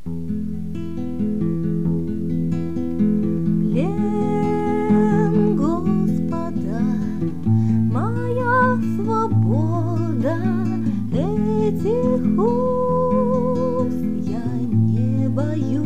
Плен, Господа, моя свобода, этих уз я не боюсь.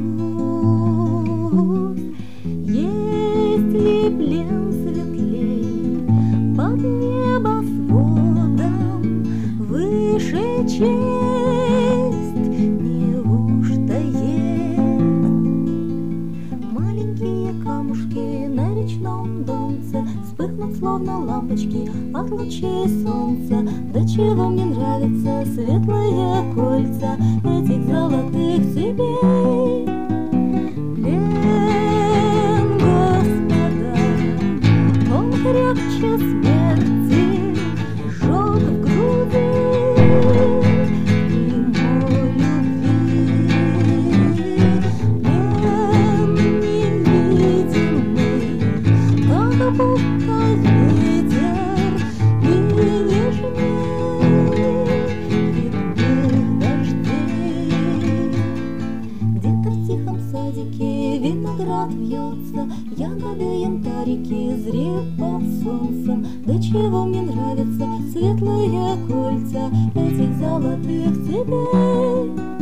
Есть ли плен светлей под небосводом, выше честь неужто есть? Маленькие камушки на речном донце вспыхнут словно лампочки от лучей солнца. До чего мне нравятся светлые кольца этих золотых цепей. Плен, Господа, он крепче смерти, жжет в груди ему любви. Плен невидимый, как будто ветер, и нежней летних дождей. Где-то в тихом садике виноград вьется, ягоды янтарики зреют под солнцем. До чего мне нравятся светлые кольца этих золотых цепей.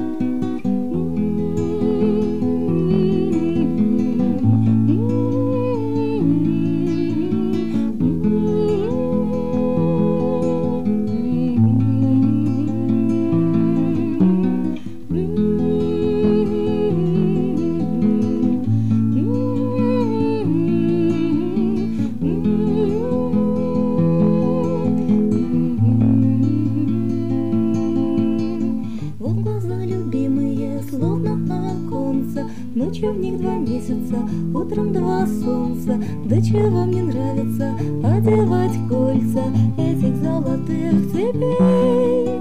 Вот глаза любимые, словно оконца, ночью в них 2 месяца, утром 2 солнца. До чего мне нравится одевать кольца этих золотых цепей.